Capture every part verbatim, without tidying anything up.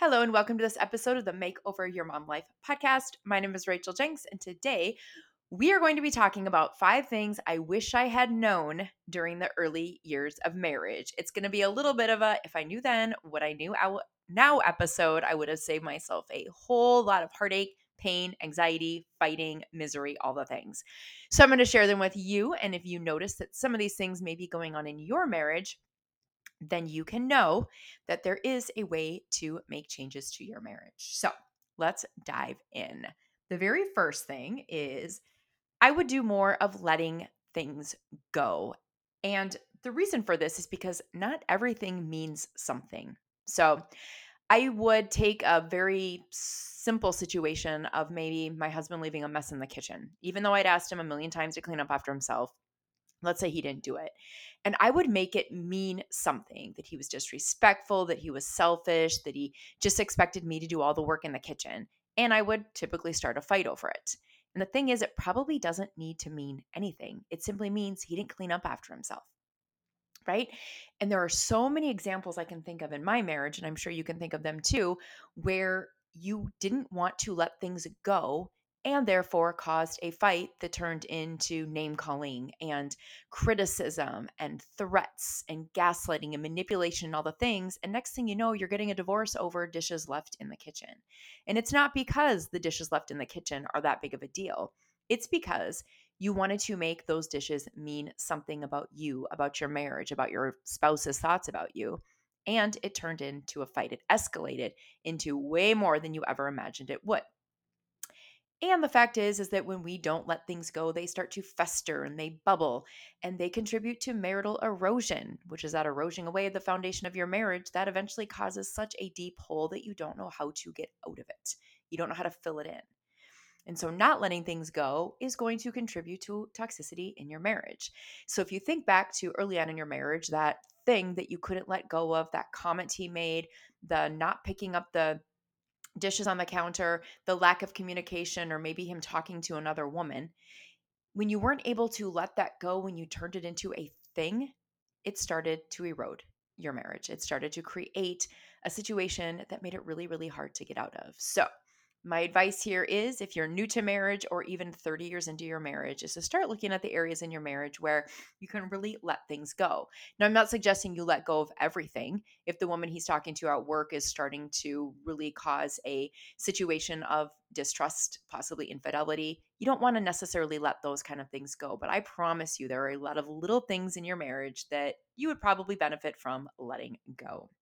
Hello, and welcome to this episode of the Makeover Your Mom Life podcast. My name is Rachel Jenks, and today we are going to be talking about five things I wish I had known during the early years of marriage. It's going to be a little bit of a if I knew then what I knew out- now episode, I would have saved myself a whole lot of heartache, pain, anxiety, fighting, misery, all the things. So I'm going to share them with you. And if you notice that some of these things may be going on in your marriage, then you can know that there is a way to make changes to your marriage. So let's dive in. The very first thing is I would do more of letting things go. And the reason for this is because not everything means something. So I would take a very simple situation of maybe my husband leaving a mess in the kitchen, even though I'd asked him a million times to clean up after himself. Let's say he didn't do it. And I would make it mean something that he was disrespectful, that he was selfish, that he just expected me to do all the work in the kitchen. And I would typically start a fight over it. And the thing is, it probably doesn't need to mean anything. It simply means he didn't clean up after himself. Right. And there are so many examples I can think of in my marriage, and I'm sure you can think of them too, where you didn't want to let things go and therefore caused a fight that turned into name calling and criticism and threats and gaslighting and manipulation and all the things. And next thing you know, you're getting a divorce over dishes left in the kitchen. And it's not because the dishes left in the kitchen are that big of a deal. It's because you wanted to make those dishes mean something about you, about your marriage, about your spouse's thoughts about you. And it turned into a fight. It escalated into way more than you ever imagined it would. And the fact is is that when we don't let things go, they start to fester and they bubble and they contribute to marital erosion, which is that erosion away the foundation of your marriage that eventually causes such a deep hole that you don't know how to get out of it. You don't know how to fill it in. And so, not letting things go is going to contribute to toxicity in your marriage. So, if you think back to early on in your marriage, that thing that you couldn't let go of, that comment he made, the not picking up the dishes on the counter, the lack of communication, or maybe him talking to another woman, when you weren't able to let that go, when you turned it into a thing, it started to erode your marriage. It started to create a situation that made it really, really hard to get out of. So, my advice here is if you're new to marriage or even thirty years into your marriage, is to start looking at the areas in your marriage where you can really let things go. Now, I'm not suggesting you let go of everything. If the woman he's talking to at work is starting to really cause a situation of distrust, possibly infidelity, you don't want to necessarily let those kind of things go. But I promise you, there are a lot of little things in your marriage that you would probably benefit from letting go.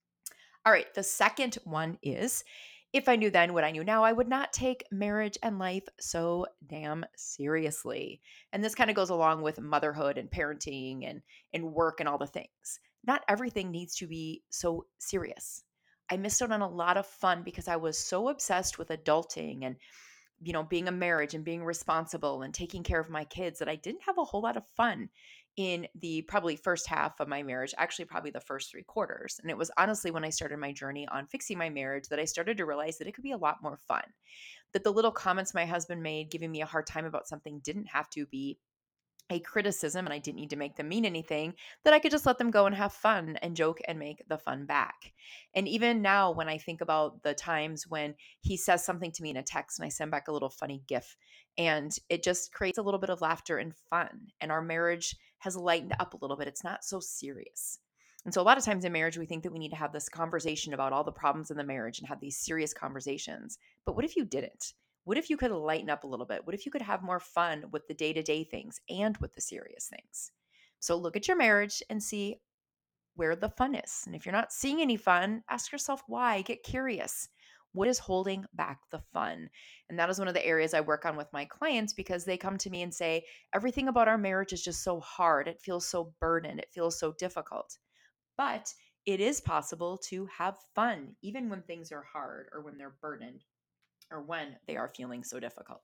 All right, the second one is if I knew then what I knew now, I would not take marriage and life so damn seriously. And this kind of goes along with motherhood and parenting and, and work and all the things. Not everything needs to be so serious. I missed out on a lot of fun because I was so obsessed with adulting and you know, being a marriage and being responsible and taking care of my kids that I didn't have a whole lot of fun in the probably first half of my marriage, actually, probably the first three quarters. And it was honestly when I started my journey on fixing my marriage that I started to realize that it could be a lot more fun. That the little comments my husband made giving me a hard time about something didn't have to be a criticism and I didn't need to make them mean anything, that I could just let them go and have fun and joke and make the fun back. And even now, when I think about the times when he says something to me in a text and I send back a little funny GIF, and it just creates a little bit of laughter and fun, and our marriage has lightened up a little bit. It's not so serious. And so, a lot of times in marriage, we think that we need to have this conversation about all the problems in the marriage and have these serious conversations. But what if you didn't? What if you could lighten up a little bit? What if you could have more fun with the day to day things and with the serious things? So look at your marriage and see where the fun is. And if you're not seeing any fun, ask yourself why. Get curious. What is holding back the fun? And that is one of the areas I work on with my clients because they come to me and say, everything about our marriage is just so hard. It feels so burdened. It feels so difficult. But it is possible to have fun even when things are hard or when they're burdened or when they are feeling so difficult.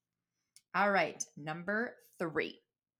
All right, number three.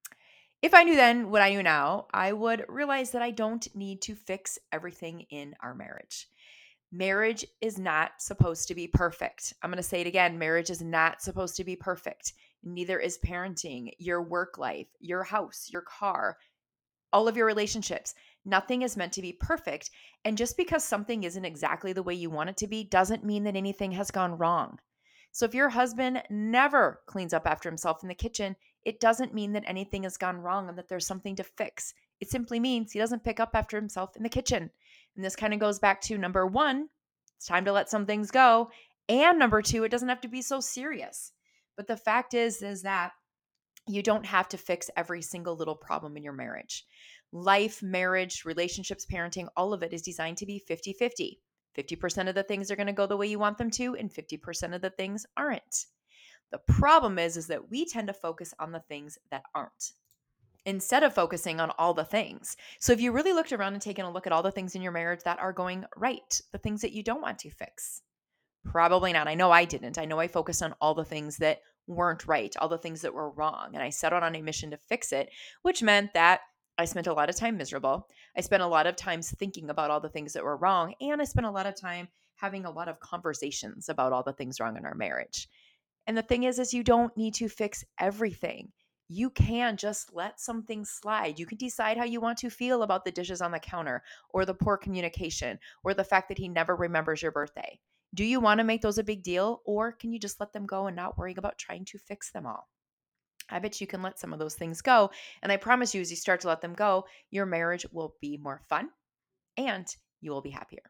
If I knew then what I knew now, I would realize that I don't need to fix everything in our marriage. Marriage is not supposed to be perfect. I'm going to say it again. Marriage is not supposed to be perfect. Neither is parenting, your work life, your house, your car, all of your relationships. Nothing is meant to be perfect. And just because something isn't exactly the way you want it to be doesn't mean that anything has gone wrong. So if your husband never cleans up after himself in the kitchen, it doesn't mean that anything has gone wrong and that there's something to fix. It simply means he doesn't pick up after himself in the kitchen. And this kind of goes back to number one, it's time to let some things go. And number two, it doesn't have to be so serious. But the fact is, is that you don't have to fix every single little problem in your marriage. Life, marriage, relationships, parenting, all of it is designed to be fifty-fifty. fifty percent of the things are going to go the way you want them to, and fifty percent of the things aren't. The problem is, is that we tend to focus on the things that aren't instead of focusing on all the things. So if you really looked around and taken a look at all the things in your marriage that are going right, the things that you don't want to fix, probably not. I know I didn't. I know I focused on all the things that weren't right, all the things that were wrong. And I set out on a mission to fix it, which meant that I spent a lot of time miserable. I spent a lot of times thinking about all the things that were wrong. And I spent a lot of time having a lot of conversations about all the things wrong in our marriage. And the thing is, is you don't need to fix everything. You can just let some things slide. You can decide how you want to feel about the dishes on the counter or the poor communication or the fact that he never remembers your birthday. Do you want to make those a big deal, or can you just let them go and not worry about trying to fix them all? I bet you can let some of those things go. And I promise you, as you start to let them go, your marriage will be more fun and you will be happier.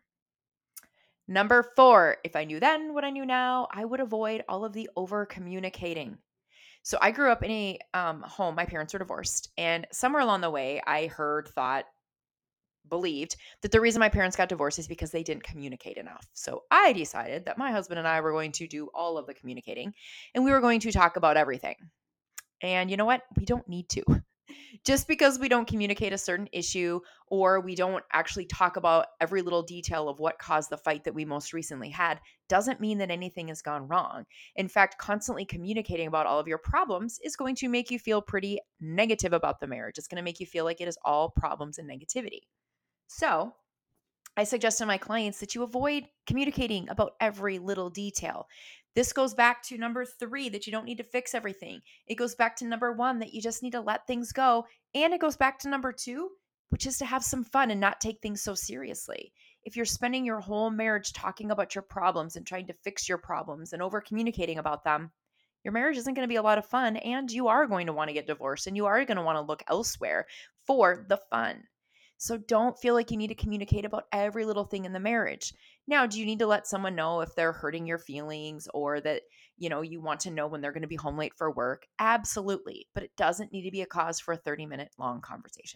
Number four, if I knew then what I knew now, I would avoid all of the over communicating. So I grew up in a um, home, my parents were divorced. And somewhere along the way, I heard, thought, believed that the reason my parents got divorced is because they didn't communicate enough. So I decided that my husband and I were going to do all of the communicating and we were going to talk about everything. And you know what? We don't need to. Just because we don't communicate a certain issue or we don't actually talk about every little detail of what caused the fight that we most recently had doesn't mean that anything has gone wrong. In fact, constantly communicating about all of your problems is going to make you feel pretty negative about the marriage. It's going to make you feel like it is all problems and negativity. So, I suggest to my clients that you avoid communicating about every little detail. This goes back to number three, that you don't need to fix everything. It goes back to number one, that you just need to let things go. And it goes back to number two, which is to have some fun and not take things so seriously. If you're spending your whole marriage talking about your problems and trying to fix your problems and over communicating about them, your marriage isn't going to be a lot of fun. And you are going to want to get divorced and you are going to want to look elsewhere for the fun. So don't feel like you need to communicate about every little thing in the marriage. Now, do you need to let someone know if they're hurting your feelings or that, you know, you want to know when they're going to be home late for work? Absolutely. But it doesn't need to be a cause for a thirty minute long conversation.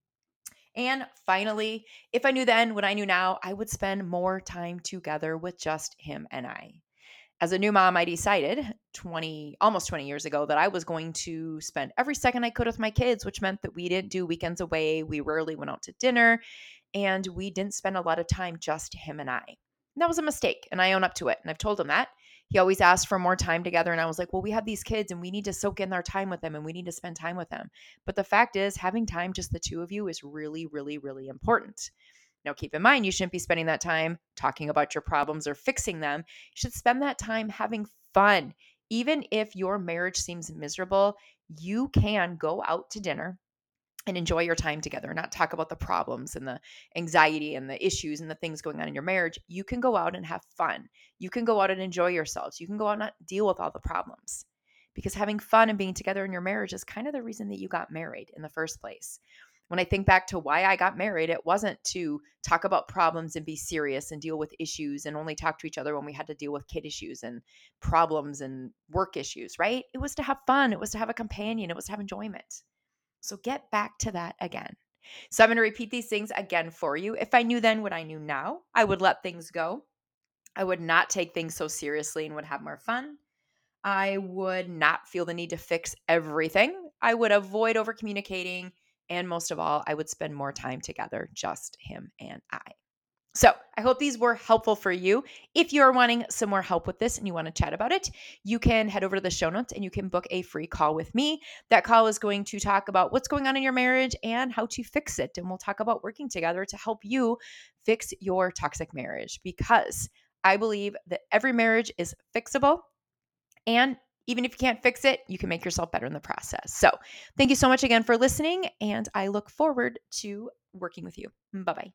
And finally, if I knew then what I knew now, I would spend more time together with just him and I. As a new mom, I decided twenty, almost twenty years ago that I was going to spend every second I could with my kids, which meant that we didn't do weekends away. We rarely went out to dinner and we didn't spend a lot of time, just him and I. And that was a mistake. And I own up to it. And I've told him that. He always asked for more time together. And I was like, well, we have these kids and we need to soak in our time with them and we need to spend time with them. But the fact is, having time, just the two of you, is really, really, really important. Now, keep in mind, you shouldn't be spending that time talking about your problems or fixing them. You should spend that time having fun. Even if your marriage seems miserable, you can go out to dinner and enjoy your time together, not talk about the problems and the anxiety and the issues and the things going on in your marriage. You can go out and have fun. You can go out and enjoy yourselves. You can go out and not deal with all the problems. Because having fun and being together in your marriage is kind of the reason that you got married in the first place. When I think back to why I got married, it wasn't to talk about problems and be serious and deal with issues and only talk to each other when we had to deal with kid issues and problems and work issues, right? It was to have fun. It was to have a companion. It was to have enjoyment. So get back to that again. So I'm going to repeat these things again for you. If I knew then what I knew now, I would let things go. I would not take things so seriously and would have more fun. I would not feel the need to fix everything. I would avoid over communicating. And most of all, I would spend more time together, just him and I. So I hope these were helpful for you. If you're wanting some more help with this and you want to chat about it, you can head over to the show notes and you can book a free call with me. That call is going to talk about what's going on in your marriage and how to fix it. And we'll talk about working together to help you fix your toxic marriage, because I believe that every marriage is fixable. And even if you can't fix it, you can make yourself better in the process. So thank you so much again for listening. And I look forward to working with you. Bye bye.